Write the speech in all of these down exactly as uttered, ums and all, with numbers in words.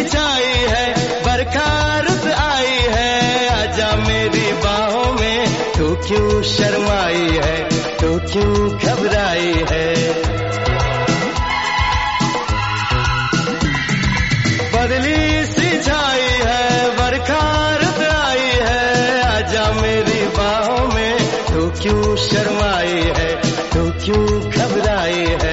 छाई है, बरखा रुत आई है, आजा मेरी बाहों में, तू क्यों शर्माई है, तू क्यों घबराई है। बदली सी छाई है, बरखा रुत आई है, आजा मेरी बाहों में, तू क्यों शर्माई है, तू क्यों घबराई है।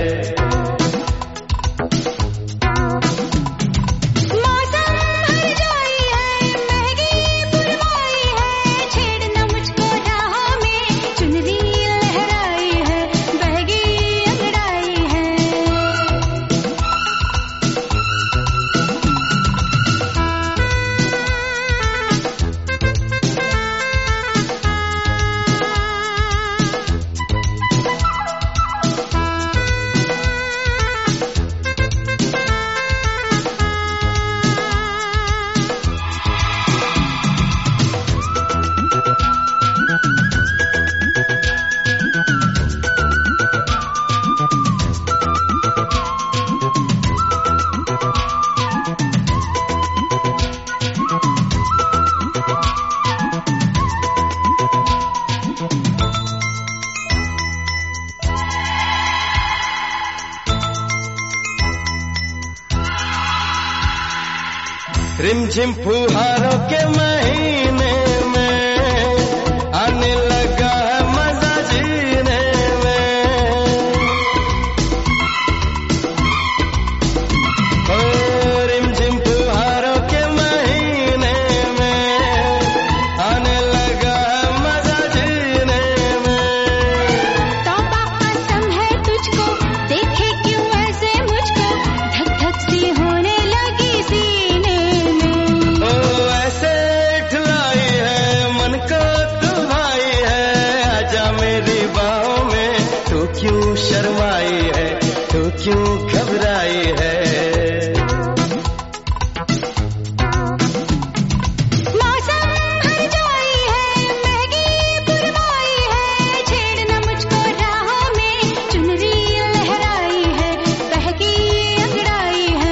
रिमझिम फुहारों के महीने में आने लगा है मजा जीने में, ओ रिमझिम फुहारों के महीने में आने लगा है मजा जीने में। तौबा कसम है तुझको, देखे क्यों ऐसे मुझको, धक धक सी होने लगी सीने। क्यों शर्माई है, तू क्यों घबराई है। मौसम हर जाई है, महंगी बुरवाई है, छेड़ना मुझको राहों में, चुनरी लहराई है, बहकी अंगड़ाई है।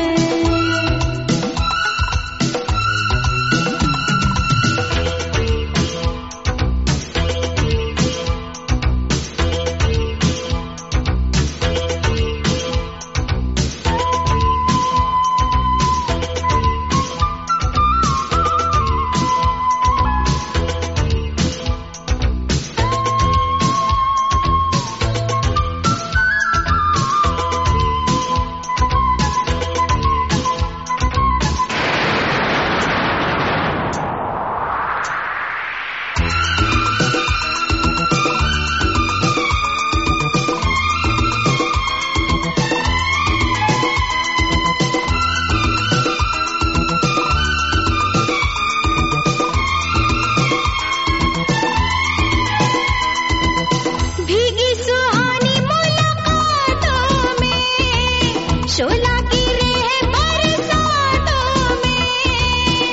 शोला गिरे हैं बरसातों में,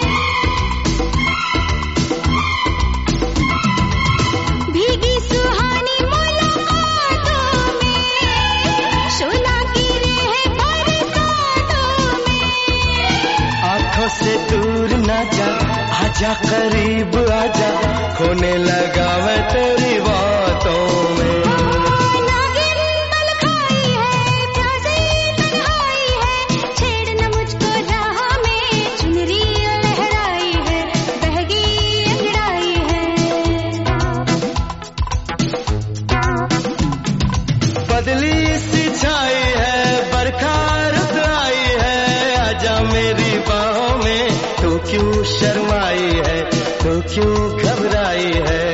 भीगी सुहानी मुलाकातों में, शोला गिरे हैं बरसातों में। आँखों से दूर ना जा, आजा करीब आजा, खोने लगा मैं तेरी बातों में। बदली सी छाई है, बरखा रुत आई है, आजा मेरी बाहों में, तू क्यों शर्माई है, तू क्यों घबराई है।